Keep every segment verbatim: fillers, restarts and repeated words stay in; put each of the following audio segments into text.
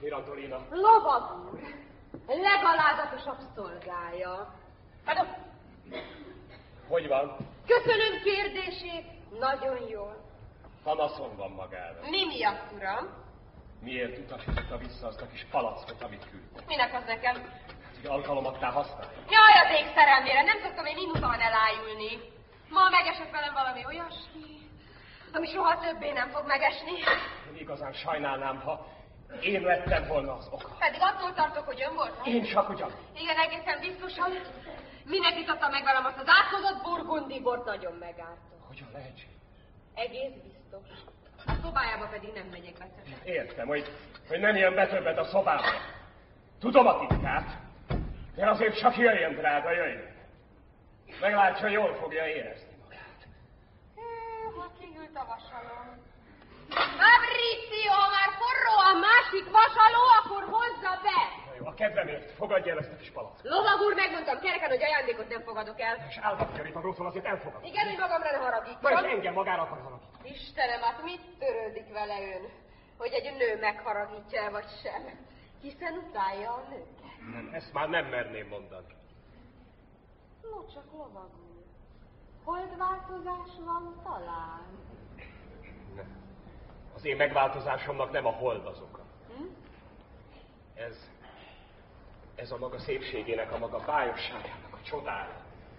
Mirandolina. Lovag úr, legalázatosabb szolgája. Hát, hogy van? Köszönöm kérdését, nagyon jól. Panaszom van magára. Mi miatt, uram? Miért utasította vissza azt a kis palackot, amit küldtem? Minek az nekem? Hogy alkalomattá használja. Jaj, az ég szerelmére, nem szoktam én inutan elájulni. Ma megesett velem valami olyasmi, ami soha többé nem fog megesni. Én igazán sajnálnám, ha én lettem volna az oka. Pedig attól tartok, hogy ön volt. Én csak ugyan. Igen, egészen biztosan. Minek itatta meg velem azt az átkozott burgundi bort, nagyon megártott. Hogyan lehetséges? Egész biztos. A szobájába pedig nem megyek be többet. Értem, hogy, hogy nem jön be többet a szobába. Tudom a titkát, de azért csak jöjjön, drága, jöjjön. Meglátja, jól fogja érezni magát. Hé, ha kihűlt a vasalom. Fabrizio, ha már forró a másik vasaló, akkor hozza be! Na jó, a kedvemért fogadja el ezt a kis palackot. Lovag úr, megmondtam kereken, hogy ajándékot nem fogadok el. És állatkerít a grószol, azért elfogadom. Igen, hogy magamra ne haragítson. Na és engem magára akar haragítani. Istenem, hát mit törődik vele ön? Hogy egy nő megharagítja el, vagy sem? Hiszen utálja a nőket. Nem, ezt már nem merném mondani. No csak, lovag úr. Holdváltozás van talán? Nem. Az én megváltozásomnak nem a hold az oka. Hm? Ez, ez a maga szépségének, a maga bájosságának a csodája.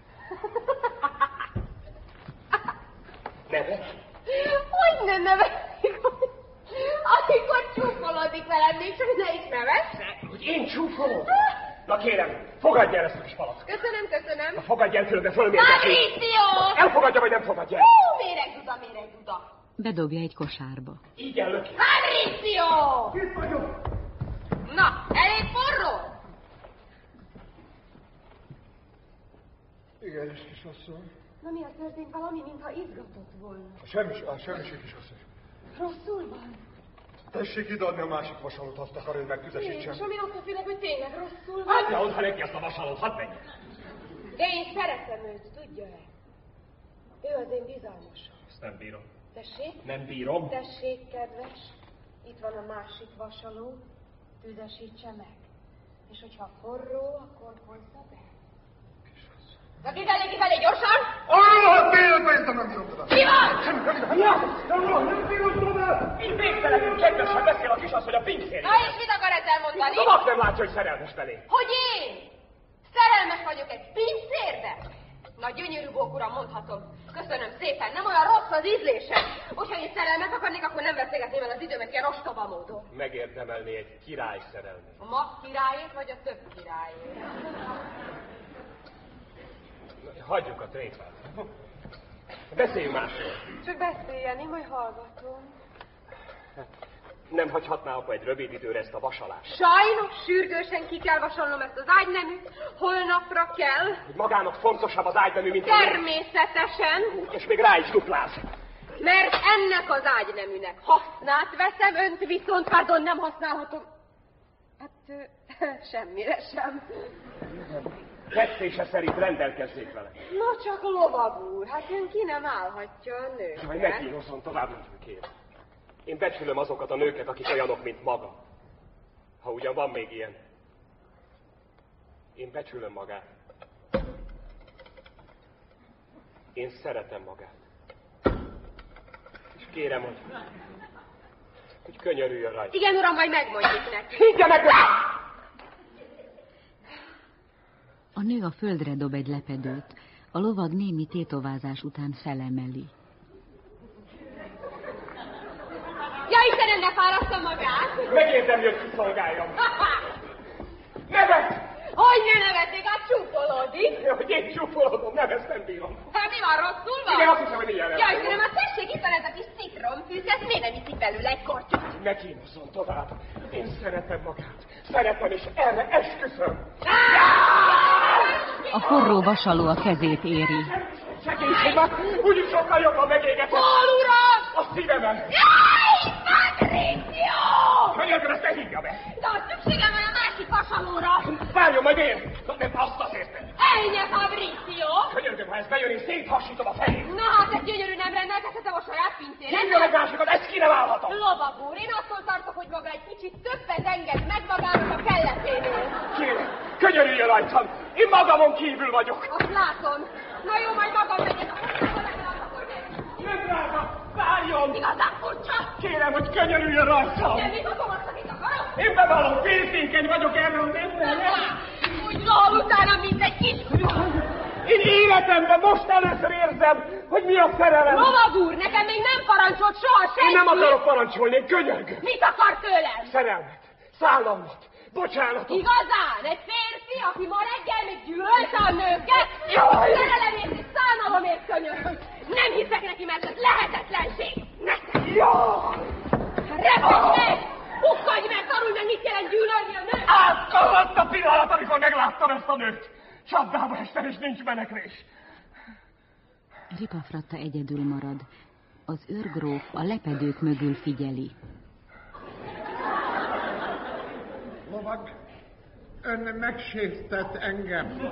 Nevet? Hogy nem nevették? Amikor csúfolodik velem, még csak ne is nevesz? Hogy én csúfolom? Na kérem, fogadj el ezt a kis palackot. Köszönöm, köszönöm. Na fogadj el, különben fölmérgesít. Fabrizio! Elfogadja, vagy nem fogadja el? Hú, méregduda, méregduda. Bedobja egy kosárba. Így ellöki. Fabrizio! Itt vagyok. Na, elég forró? Igen, és kisasszony. Na mi a történt? Valami, mintha izgatott volna. A semmi, a semmiség, kisasszony. Rosszul van? Tessék ideadni a másik vasalót, azt akar, hogy megtüzesítsem. És ami attól félek, hogy tényleg rosszul van. Adja oda neki azt a vasalót, hadd menjen. De én szeretem őt, tudja-e? Ő az én bizalmasom. Ezt nem bírom. Tessék? Nem bírom. Tessék, kedves, itt van a másik vasaló, tüzesítse meg. És hogyha forró, akkor hozza be. Na kifelé, kifelé, gyorsan! Ah, tényleg, néztem, nem bírom tovább. Mi van? Nem bírom tovább! Én végtelenül kedvesen beszél a kisasszony a pincér. Na és mit akar ezzel mondani? Tovább nem látja, hogy szerelmes belé. Hogy én? Szerelmes vagyok egy pincérbe? Na gyönyörű bók, uram, mondhatom. Köszönöm szépen, nem olyan rossz az ízlésem. Hogyha én szerelmet akarnék, akkor nem vesztegetném el az időmet ilyen ostoba módon. Megérdemelné egy király szerelmét. A mag királyét, vagy a több királyét? Hagyjuk a tréfát. Beszéljünk másról. Csak beszéljen, én majd hallgatom. Nem hagyhatná apa egy rövid időre ezt a vasalást? Sajnos sürgősen ki kell vasalnom ezt az ágyneműt, holnapra kell. Hogy magának fontosabb az ágynemű, mint Természetesen. a... És még rá is dupláz. Mert ennek az ágyneműnek hasznát veszem, önt viszont, pardon, nem használhatom. Hát, ö, semmire sem. Tetszése szerint rendelkezzék vele. Na csak lovag úr, hát ön ki nem állhatja a nőket. Jaj, ne kínozzon tovább, kérem. Én becsülöm azokat a nőket, akik olyanok, mint maga. Ha ugyan van még ilyen. Én becsülöm magát. Én szeretem magát. És kérem, hogy, hogy könyörüljön rajta. Igen, uram, majd megmondjuk neki. Higgyenek rá! A nő a földre dob egy lepedőt. A lovag némi tétovázás után felemeli. Ja, Istenem, ne fáraszta magát! Megérdemli, hogy kiszolgáljam. Nevet! Hogy ne nevették, hát csúfolódik. Hogy én csúfolodom, nem, ezt nem bírom. Hát mi van, rosszul van? Igen, azt hiszem, hogy mindjárt Ja, Istenem, hát tessék, itt van ez a kis citromfűz, ezt miért nem iszik belőle egy kortyot? Ne kínozzon tovább. Én szeretem magát. Szeretem, és erre esküszöm. A forró vasaló a kezét éri. Segítség már, úgyis sokkal jobban megégetem. Hol, uram? A szívemen. Jaj, Fabrizio! Könyörgöm, ezt ne hívja be. De a szükségem van a másik vasalóra. Várjon, majd én. Na, nem azt azért. Ennyi, Fabrizio! Könyörgöm, ha ez bejön, én széthasítom a fejét. Na hát, ez gyönyörű nem rendelkezhetem a saját pincéren. Hívjon egy másikat, ezt ki nem állhatom. Lovag úr, én attól tartok, hogy maga egy kicsit többet enged könyörüljön rajtam! Én magamon kívül vagyok! Azt látom. Na jó, majd magam megyek. Nem, drága! Várjon! Igazán furcsa! Kérem, hogy könyörüljön rajtam! Nem igazom azt, amit akarok? Én bevallom, féltékeny vagyok erről az emberről! Úgy rohal utána, mint egy kis hülye. Én életemben most először érzem, hogy mi a szerelem! Lovag úr, nekem még nem parancsolt soha senki! Én nem akarok parancsolni, én könyörgök! Mit akar tőlem? Szerelmet, szállalmat, bocsánatot! Igazán? Egy férfi, aki ma reggel még gyűlölte a nőket? Jaj! Szerelemért és szánalomért könyörgök! Nem hiszek neki, mert ez lehetetlenség! Nektek! Jaj! Repedj meg! Pukkadj meg, tanulj meg, mit jelent gyűlölni a nőt! Átkozott a pillanat, amikor megláttam ezt a nőt! Csapdába estem, és nincs menekvés! Ripafratta egyedül marad. Az őrgróf a lepedők mögül figyeli. Lovag, ön megsértett engem.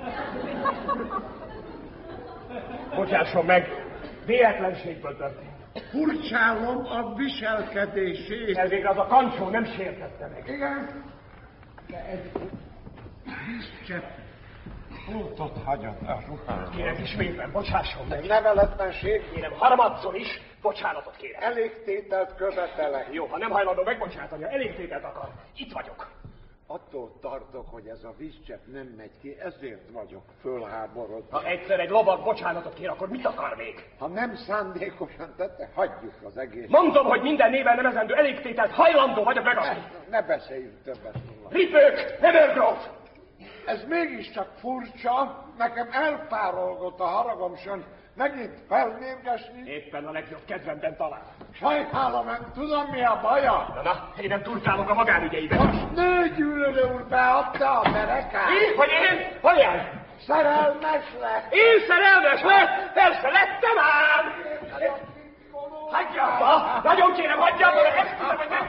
Bocsásson meg, véletlenségből történt. Furcsálom a viselkedését. Ez igaz, a kancsó nem sértette meg. Igen, de egy vízcsepp foltot hagyott a ruhámon. Kérem ismétlen, bocsásson meg. Neveletlenség, Kérem, harmadszor is, bocsánatot kérem. elégtételt követelek. Jó, ha nem hajlandó megbocsátani, ha elégtételt akar, itt vagyok. Attól tartok, hogy ez a vízcsepp nem megy ki, ezért vagyok fölháborodva. Ha egyszer egy lovag bocsánatot kér, akkor mit akar még? Ha nem szándékosan tette, hagyjuk az egész. Mondom, hogy minden néven nevezendő elégtételt hajlandó vagyok megadni. Ne, ne beszéljünk többet róla. Ripők, nem őrgróf! Ez mégiscsak furcsa, nekem elpárolgott a haragom, sön megint felmérgesni. Éppen a legjobb kedvemben talál. Sajnálom, nem tudom, mi a baja. Na, na, én nem turkálok a magánügyeiben. Most nőgyűlölő úr beadta a merekát. Mi? Hogy én? Hogyan? Szerelmes lett. Én szerelmes lett? Persze lettem ám! Hagyja abba! Nagyon kérem, hagyja abba, mert ezt tudom, hogy nem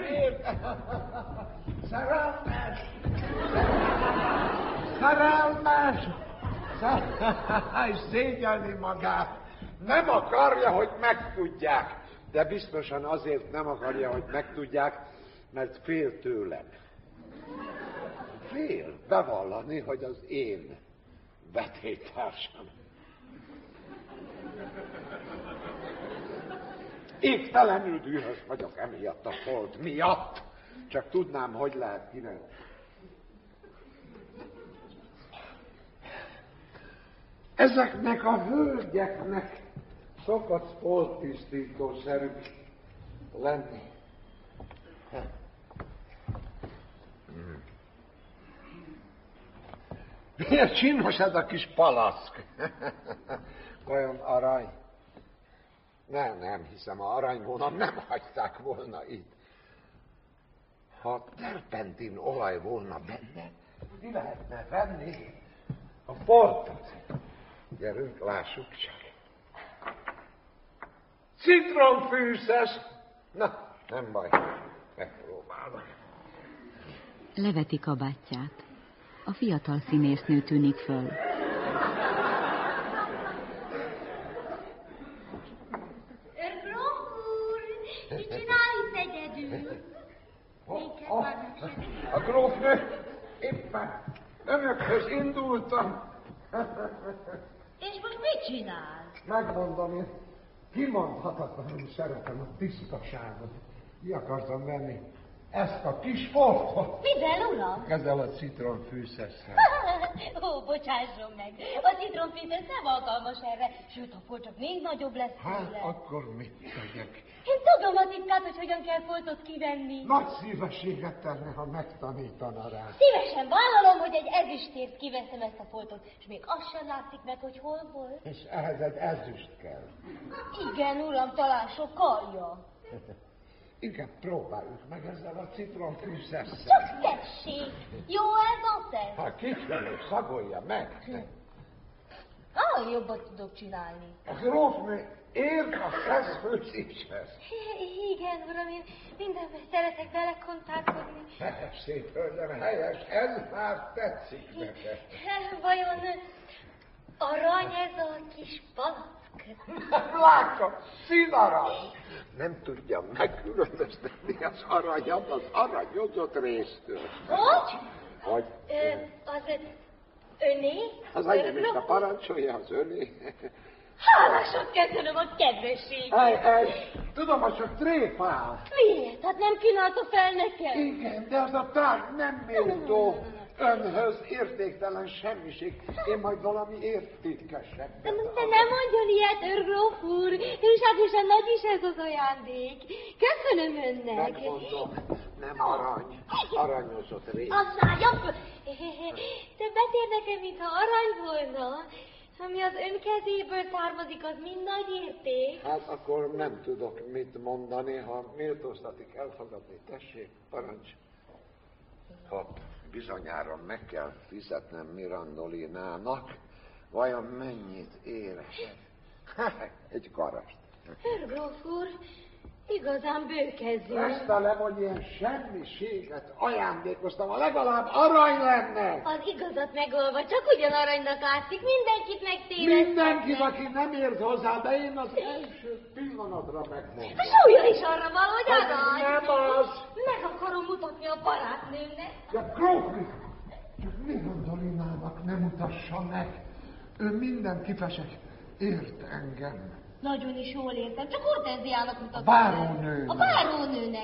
Szerelmes! Szerelmes! Szerelmes! Szégyelni magát. Nem akarja, hogy megtudják. De biztosan azért nem akarja, hogy megtudják, mert fél tőlem. Fél bevallani, hogy az én vetélytársam. Égtelenül dühös vagyok emiatt a folt miatt. Csak tudnám, hogy lehet kivenni. Ezeknek a hölgyeknek szokott folttisztítószerű lenni. Milyen csinos ez a kis palaszk. Vajon arany? Nem, nem hiszem, a aranyvonal nem hagyták volna itt. Ha terpentin olaj volna benne, mi lehetne venni a foltot? Gyerünk, lássuk csak. Citronfűszes! Na, nem baj, megpróbálom. Leveti kabátját. A fiatal színésznő tűnik föl. Örgróf úr, mit csinálsz egyedül? A, a, a grófnő, éppen önökhöz indultam. És most mit csinálsz? Megmondom, én kimondhatatlanul szeretem a tisztaságot. Ki akartam venni ezt a kis foltot. Mivel, uram? Ezzel a citronfűszessel. Ó, bocsásson meg. A citronfűszes nem alkalmas erre, sőt, a folt csak még nagyobb lesz Hát, tőle. akkor mit tegyek? Én tudom a titkát, hogy hogyan kell foltot kivenni. Nagy szívességet tenne, ha megtanítana rá. Szívesen vállalom, hogy egy ezüstért kiveszem ezt a foltot, és még az sem látszik meg, hogy hol volt. És ehhez egy ezüst kell. Igen, uram, talán sok alja. Igen, próbáljuk meg ezzel a citronfűszessel. Csak tessék, jó ez a te? Ha kisvelő, szagolja meg. Ah, jobbat tudok csinálni. A grófnő ért a szeszfőzéshez. Igen, uram, én mindenben szeretek belekontálkodni. Szép hölgyem, helyes, ez már tetszik neked. Vajon arany ez a kis palack? Látom, színarany. Nem tudja megkülönböztetni az aranyat az aranyozott résztől. Hogy? Hogy? Ö, az öné? Az enyém is, a parancsolja, az öné. Hálásan köszönöm a kedvességet. Ej, ej, tudom, hogy csak tréfál. Miért? Hát nem kínálta fel nekem? Igen, de az a tárgy nem méltó. Önhöz értéktelen semmiség. Én majd valami értékesebb. De, de nem mondjon ilyet, őrgróf úr. Túlságosan nagy is ez az ajándék. Köszönöm önnek. Megmondom, nem arany. Aranyozott rész. Aztán jobb. Többet ér nekem, mintha arany volna. Ami az ön kezéből származik, az mind nagy érték. Hát akkor nem tudok mit mondani, ha méltóztatik elfogadni. Tessék, parancs. Hopp, bizonyára meg kell fizetnem Mirandolinának. Vajon mennyit ér? Egy garast. Őrgróf úr, igazán bőkezű. Vesztelem, hogy ilyen semmiséget ajándékoztam, ha legalább arany lenne. Az igazat megolva csak ugyan aranynak látszik, mindenkit megtévesztetnek. Mindenkit, aki nem ért hozzá, de én az első pillanatra megmondom. A súlya is arra való, hogy arany. Nem az. Meg akarom mutatni a barátnőmnek. Ja, grófni, csak Mirandolinának nem mutassa meg. Ő minden kifesek ért engem. Nagyon is jól értem, csak Hortenziának mutatom. A bárónőnek. A bárónőnek.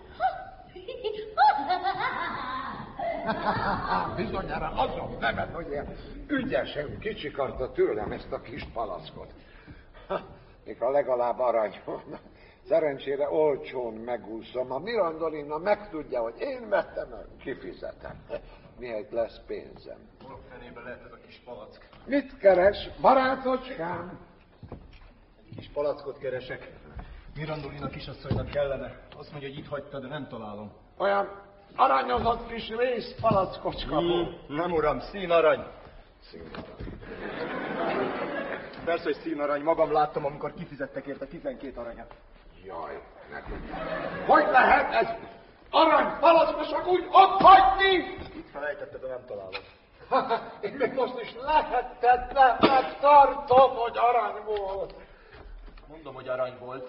Bizonyára azon nevet, hogy ilyen ügyesen kicsikarta tőlem ezt a kis palackot. Ha, még ha legalább arany volna. Szerencsére olcsón megúszom. A Mirandolina megtudja, hogy én vettem el, kifizetem. Mihelyt lesz pénzem. Hol fenében lehet ez a kis palack? Mit keres, barátocskám? Kis palackot keresek. Mirandolina kisasszonynak kellene. Azt mondja, hogy itt hagyta, de nem találom. Olyan aranyozott kis rész palackocska. Hmm, nem uram, színarany. Színarany. Persze, hogy színarany. Magam láttam, amikor kifizettek érte tizenkét aranyat. Jaj, nekem. Hogy lehet ez arany palackosok úgy ott hagyni? Itt felejtetted, de nem találom. Én még most is lehetetlennek tartom, hogy arany volt. Mondom, hogy arany volt.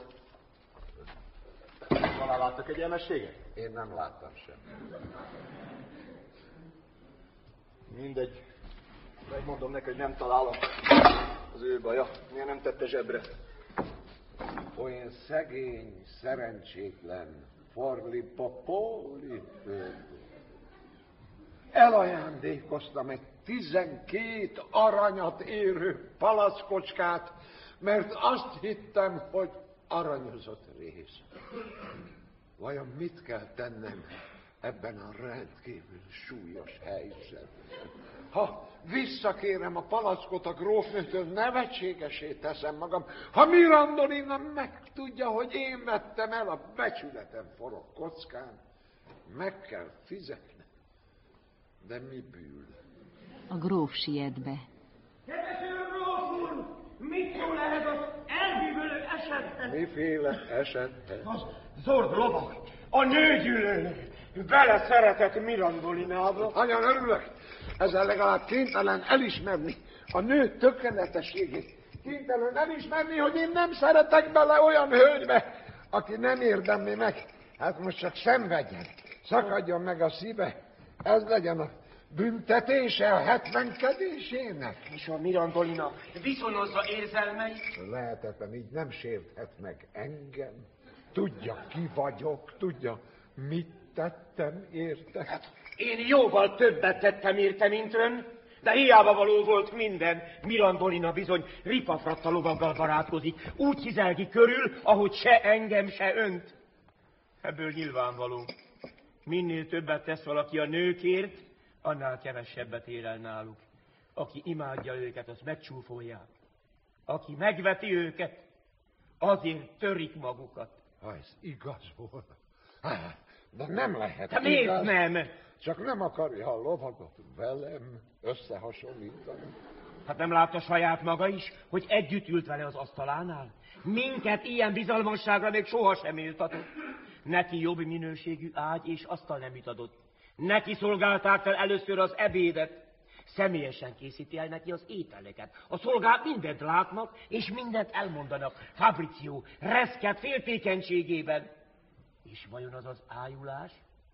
Talán láttak egy elmességet? Én nem láttam semmit. Mindegy. Megmondom neki, hogy nem találom. Az ő baja. Miért nem tette zsebre? Olyan szegény, szerencsétlen, forli popoli föld. Elajándékoztam egy tizenkét aranyat érő palackocskát, mert azt hittem, hogy aranyozott rész. Vajon mit kell tennem ebben a rendkívül súlyos helyzetben? Ha visszakérem a palackot a grófnőtől, nevetségesé teszem magam. Ha Mirandolina megtudja, hogy én vettem el, a becsületem forog kockán, meg kell fizetnem. De mi bűl? A gróf siet be. Kedves gróf úr, mit szól ehhez az elbűvölő esethez? Miféle esethez? Az zord lovag, a nőgyűlölő, beleszeretett Mirandolinába. Nagyon örülök. Ezzel legalább kénytelen elismerni a nő tökéletességét. Kénytelen elismerni, hogy én nem szeretek bele olyan hölgybe, aki nem érdemli meg. Hát most csak szenvedjen, szakadjon meg a szíve. Ez legyen a büntetése a hetvenkedésének. És a Mirandolina viszonyozza érzelmeit? Lehetetlen, így nem sérthet meg engem. Tudja, ki vagyok, tudja, mit tettem érte. Hát, én jóval többet tettem érte, mint ön, de hiába való volt minden. Mirandolina bizony ripafratta lovaggal barátkozik, úgy hizelgi körül, ahogy se engem, se önt. Ebből nyilvánvaló. Minél többet tesz valaki a nőkért, annál kevesebbet ér el náluk. Aki imádja őket, azt megcsúfolják. Aki megveti őket, azért törik magukat. Ha ez igaz volna. De nem lehet De miért igaz. nem? Csak nem akarja a lovagot velem összehasonlítani. Hát nem látta saját maga is, hogy együtt ült vele az asztalánál? Minket ilyen bizalmasságra még sohasem méltatott. Neki jobb minőségű ágy és asztal nem adott. Neki szolgálták fel először az ebédet. Személyesen készíti el neki az ételeket. A szolgák mindent látnak, és mindent elmondanak. Fabrizio reszket féltékenységében. És vajon az az ájulás?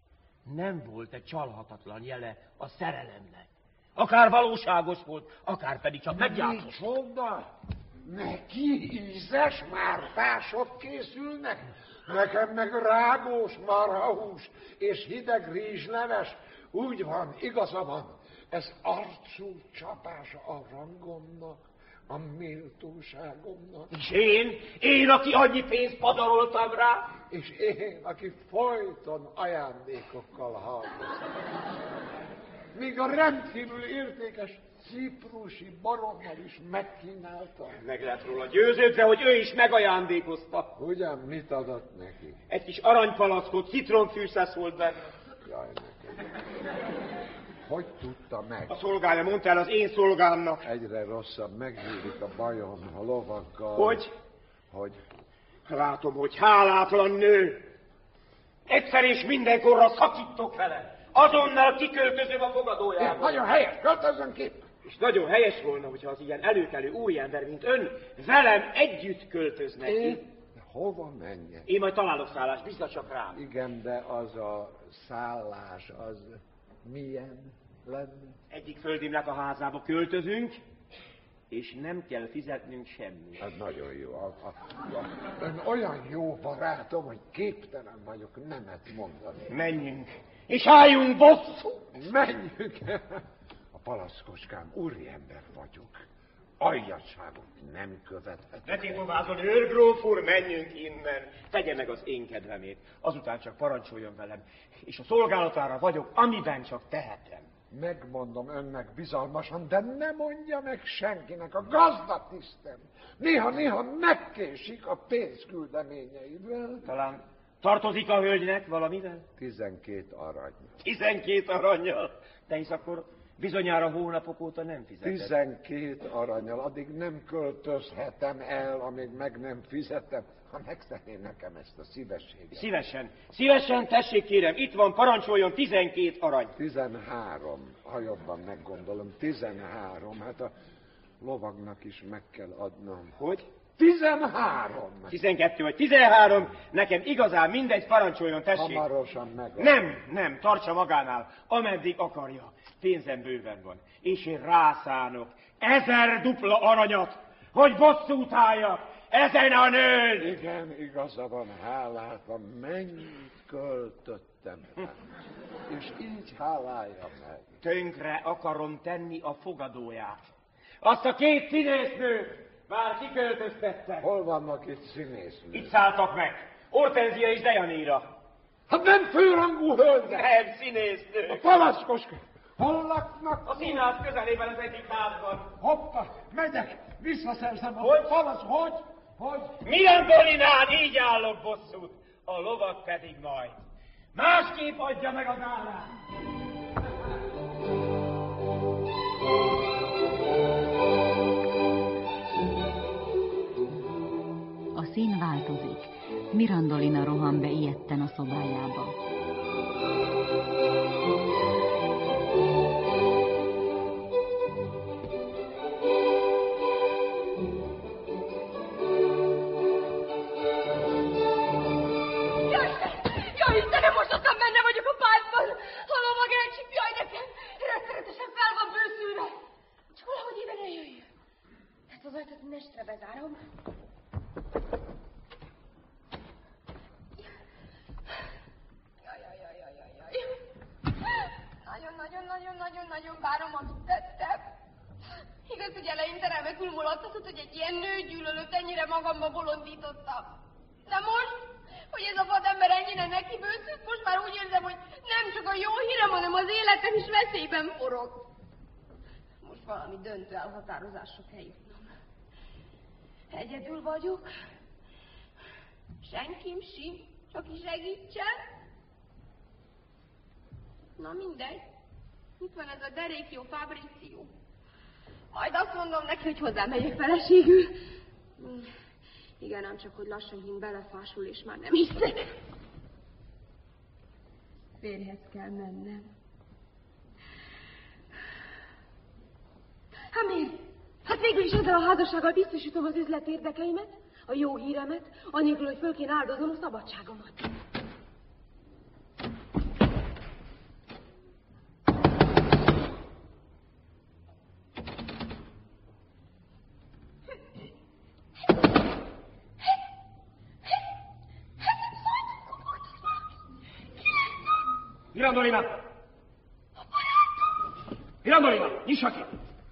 Nem volt egy csalhatatlan jele a szerelemnek. Akár valóságos volt, akár pedig csak megjátszott. Micsoda? Neki ízes mártások készülnek? Nekem meg rágós marhahús és hideg rizsleves. Úgy van, igaza van. Ez arcú csapása a rangomnak, a méltóságomnak. És én, én, aki annyi pénzt padaroltam rá. És én, aki folyton ajándékokkal hallgatom. Míg a rendkívül értékes ciprusi barommal is megkínáltam. Meg lett róla győződve, hogy ő is megajándékozta. Ugyan mit adott neki? Egy kis aranypalackot, citronfűszesz volt benne. Jaj, nekem. Hogy tudta meg? A szolgája mondta el az én szolgámnak. Egyre rosszabb, megnyílik a bajom a lovakkal. Hogy? Hogy? Látom, hogy hálátlan nő. Egyszer és mindenkorra szakítok vele. Azonnal kiköltözöm a fogadójába. Nagyon helyes, költözön ki. És nagyon helyes volna, hogyha az ilyen előkelő úriember, mint ön, velem együtt költözne ki. Én? Hova menjek? Én majd találok szállást, bízza csak rám. Igen, de az a szállás, az milyen lenne? Egyik földimnek a házába költözünk, és nem kell fizetnünk semmit. Ez nagyon jó. A, a, a, ön olyan jó barátom, hogy képtelen vagyok nemet mondani. Menjünk, és álljunk bosszú. Menjünk. A palaszkoskám, úriember vagyok. Aljasságot nem követhet. Ne tétovázol, őrgróf úr, menjünk innen. Tegye meg az én kedvemét. Azután csak parancsoljon velem. És a szolgálatára vagyok, amiben csak tehetem. Megmondom önnek bizalmasan, de ne mondja meg senkinek, a gazdatisztem. Néha-néha megkésik a pénzküldeményeivel. Talán tartozik a hölgynek valamivel? Tizenkét arany. Tizenkét aranyjal. De hisz akkor bizonyára hónapok óta nem fizetett. Tizenkét aranyjal, addig nem költözhetem el, amíg meg nem fizetem. Ha megtenném nekem ezt a szívességet. Szívesen, szívesen, tessék kérem, itt van, parancsoljon tizenkét arany. Tizenhárom, ha jobban meggondolom, tizenhárom, hát a lovagnak is meg kell adnom. Hogy? Tizenhárom! Tizenkettő vagy tizenhárom, nekem igazán mindegy, parancsoljon, tessék. Hamarosan megadom. Nem, nem, tartsa magánál, ameddig akarja. Pénzem bőven van, és én rászánok ezer dupla aranyat, hogy bosszút álljak ezen a nőn. Igen, igaza van, hálátom, mennyit költöttem rá. És így hálálja meg. Tönkre akarom tenni a fogadóját. Azt a két színésznőt már kiköltöztettek. Hol vannak itt színésznők? Itt szálltak meg. Hortenzia és Dejanira. Hát nem főrangú hölgyek! Nem, színésznők. A palaszkoska! Hol laknak? A színház közelében az egyik házban. Hoppa, megyek, visszaszerzem a Hogy? palasz, hogy? Hogy? Milyen Dolinán így állok bosszút, a lovak pedig majd. Másképp adja meg az állát. A szín változik. Mirandolina rohan be ijedten a szobájába. Nestre bezárom. Nagyon-nagyon-nagyon-nagyon-nagyon várom, amit tettem. Igaz, hogy eleinte remekül mulattatott, hogy egy ilyen nőgyűlölőt ennyire magamba bolondítottam. De most, hogy ez a vadember ennyire neki bőszült, most már úgy érzem, hogy nem csak a jó hírem, hanem az életem is veszélyben forog. Most valami döntő elhatározásra kell jutnom. Egyedül vagyok. Senkim sincs, csak is segítsen. Na mindegy. Itt van ez a derék jó Fabrizio. Majd azt mondom neki, hogy hozzám megyek feleségül. Igen, ám csak, hogy lassan hín belefásul, és már nem hiszek. Férjhez kell mennem. Hát miért? Hát végül is ezzel a házassággal biztosítom az üzlet érdekeimet, a jó híremet, anélkül, hogy föl kéne áldoznom a szabadságomat. Mirandolina! Mirandolina, nyissa ki!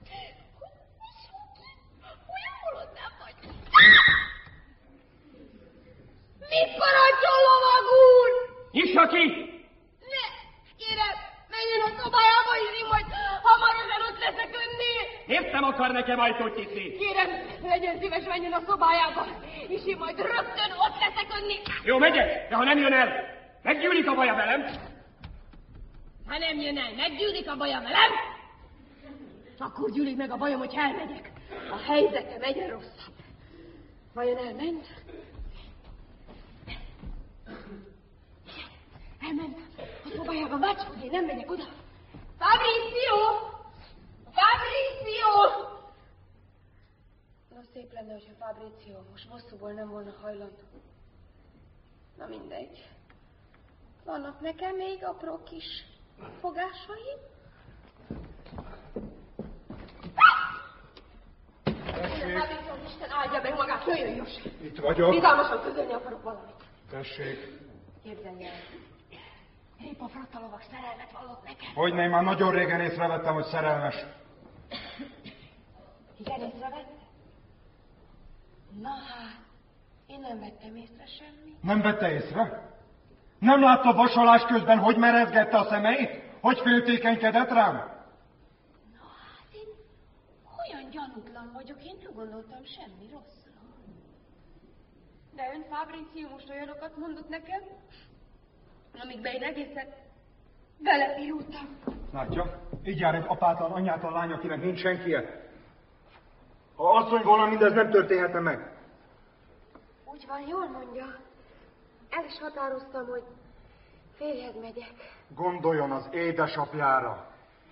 Olyan holott nem vagy. Mit parancsol, lovag úr? Nyissa ki! Ne, kérem, menjen a szobájába, és én majd hamarosan ott leszek önnél. Miért nem akar nekem ajtót nyitni? Kérem, legyen szíves, menjen a szobájába, és én majd rögtön ott leszek önnél. Jó, megyek, de ha nem jön el, meggyűlik a baja velem. Ha nem jön el, meggyűlik a bajom velem? Akkor gyűlik meg a bajom, hogy elmegyek. A helyzetem egyre rosszabb. Vajon elment? Elment. A szobájában vács, hogy én nem megyek oda. Fabrizio! Fabrizio! Na, szép lenne, hogyha Fabrizio most bosszúból nem volna hajlandó. Na mindegy. Vannak nekem még apró kis fogásaim. Fabrizio, Isten áldja meg magát, jöjjön, Jos! Itt vagyok. Bizalmasan közölni akarok valamit. Tessék. Képzelj el. Épp a frattalovak szerelmet vallott nekem. Hogyne, én már nagyon régen észrevettem, hogy szerelmes. Igen, észrevette? Na hát, én nem vettem észre semmit. Nem vette észre? Nem látta vasolás közben, hogy merezgette a szemeit? Hogy féltékenykedett rám? Na hát, én olyan gyanútlan vagyok, én nem gondoltam semmi rosszra. De ön, Fabrizio, most olyanokat mondott nekem, amikbe én egészen belefirultam. Látja? Így jár egy apátlan, anyátlan lány, akinek nincs senkie. Ha asszony volna, mindez nem történhetne meg. Úgy van, jól mondja. El is határoztam, hogy férjhez megyek. Gondoljon az édesapjára.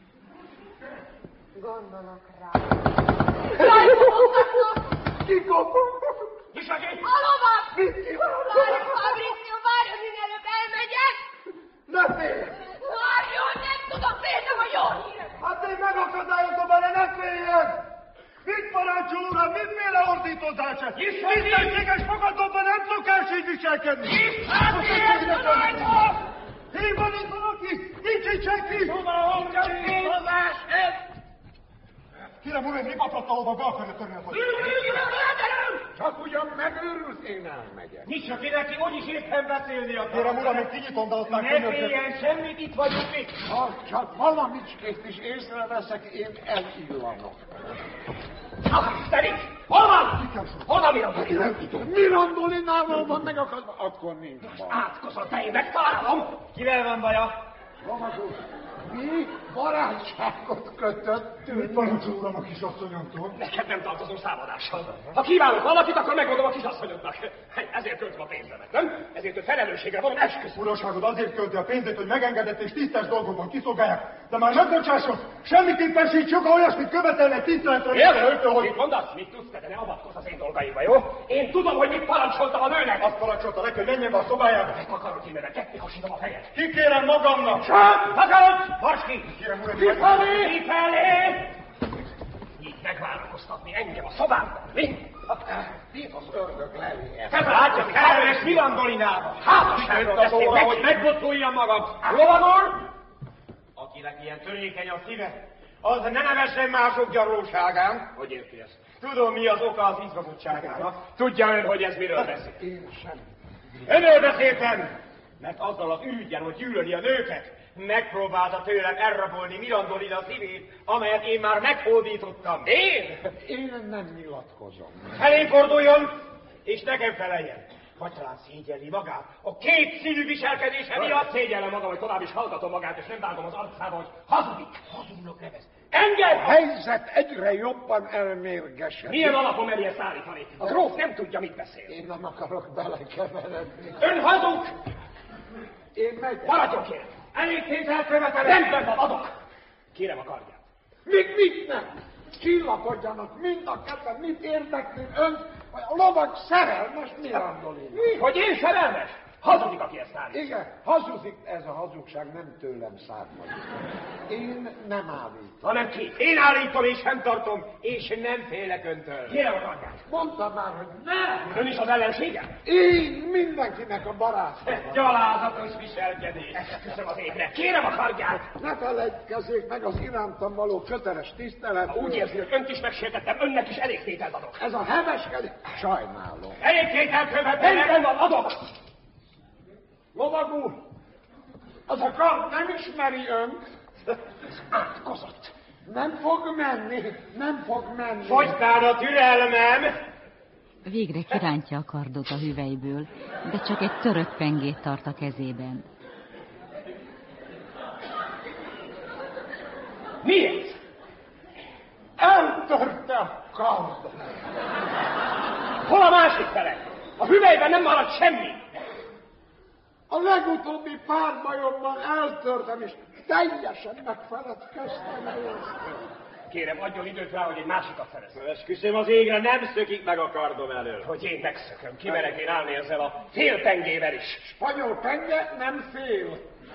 Gondolok rá. Jaj, foghatnak! Kikapom! Nyissa ki! A lovag! Várj, Fabrizio, várj, mielőtt elmegyek! Ne félj! Várjon, nem tudom, féltem a jó híret! Hát én megakadályozom vele, ne féljen! Mit parancsol, uram, miféle ordítozás ez? Tisztességes fogadóban nem szokás így viselkedni! Nyissa ki, ezt mondom! Én van itt valaki? Nincs itt senki! Tudom, csak hívozás, ez! Kérem, uram, mi patattalóban be akarja törni a fogyat? Csak ugyan megőrülsz, én elmegyek. Nyissa ki neki, úgyis éppen beszélni akar. Kérem, uram, én kinyitom, de ott már Ne könyörgök. féljen semmit, itt vagyunk mi. Ha csak valamicskét is észreveszek, én elillanok. Ah, Istenik! Hol van? Hol van Mirandolina? Nem tudom, Mirandolinával van megakadva, akkor nincs baj. Átkozott, de én megtalálom. Kivel van baja? Lovagos, mi barátságot kötöttünk. Mit parancsol, uram, a kisasszonyomtól? Neked nem tartozom számadással. Ha kívánok valakit, akkor megmondom a kisasszonyodnak. Ezért költöm a pénzemet, nem? Ezért ő felelősségre van, esküszöm. Uraságod azért költi a pénzét, hogy megengedett és tisztes dolgokban kiszolgálják, de már megbocsásson, semmiképpen sincs joga olyasmit követelni egy tiszteletre. Értem, hogy mit mondasz? Mit tudsz te, de ne avatkozz az én dolgaimba, jó? Én tudom, hogy mit parancsoltam a nőnek. Azt parancsolta neki, hogy menjen be a szobájába. Meg akarod én, mert ketté hasítom a fejed. Kikérem magamnak. Csak! Akarod? Tarts ki! Kérem, uram, Kifelé! Kifelé! Így megvárakoztatni engem a szobámban, mi? Mi az ördög leli ezt? Te látja, szerelmes Mirandolinával. Házasságról beszél neki. Hogy megboculjam magam. Lovagor, akinek ilyen törékeny a szíve, az ne nevessen mások gyarlóságán. Hogy érti ezt? Tudom, mi az oka az izgatottságának. Tudja ön, hogy ez miről beszél? Én sem. Önről beszéltem, mert azzal az ürügyen, hogy gyűlöli a nőket, megpróbálta tőlem elrabolni Mirandolina szívét, amelyet én már meghódítottam. Én? Én nem nyilatkozom. Felé forduljon, és nekem feleljen. Vagy talán szégyelli magát. A két színű viselkedése miatt szégyellem magam, hogy tovább is hallgatom magát, és nem vágom az arcába, hogy hazudik. Hazugnak nevez. Engem! A helyzet egyre jobban elmérgesedik. Milyen alapon meri ezt állítani? A gróf nem tudja, mit beszél. Én nem akarok belekeveredni. Ön hazug! Én megyek. Maradjon, kérem! Elég pénzt elkövetem, rendben van, adok! Kérem a kardját. Még mit nem? Csillapodjanak mind a ketten, mit érdekli ön? A lovag szerelmes Mirandolina. Hogy én szerelmes? Hazudik, aki ezt állít. Igen, hazudik, ez a hazugság nem tőlem származik. Én nem állítom. Hanem ki? Én állítom és fenntartom, és nem félek öntől. Kérem a kardját. Mondtam már, hogy nem. Ön is az ellenségem? Én mindenkinek a barátom. Gyalázatos viselkedés. Esküszöm az égre. Kérem a kardját. Ne feledkezzék meg az irántam való köteles tisztelet. Úgy érzi, hogy önt is megsértettem, önnek is elég tételt adok. Ez a heveskedés. Sajnálom. Elég tételt követelek. Rendben van, adok. Lovag úr, az a kard nem ismeri önt. Átkozott. Nem fog menni, nem fog menni. Fogytál a türelmem. Végre kirántja a kardot a hüvelyből, de csak egy török pengét tart a kezében. Miért? Eltörte a kardot. Hol a másik fele? A hüvelyben nem maradt semmi. A legutóbbi párbajomban eltörtem, és teljesen megfeledkeztem róla. Kérem, adjon időt rá, hogy egy másikat szerezzen. Esküszöm az égre, nem szökik meg a kardom elől. Hogy én megszököm, kimerek én állni ezzel a fél pengével is. Spanyol penge nem fél.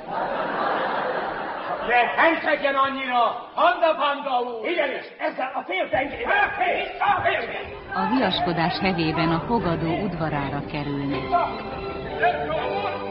Ne henszegjen annyira, handa panda úr! Igenis, ezzel a fél pengével. Vissza, félni! A viaskodás hevében a fogadó udvarára kerülnek. Vissza!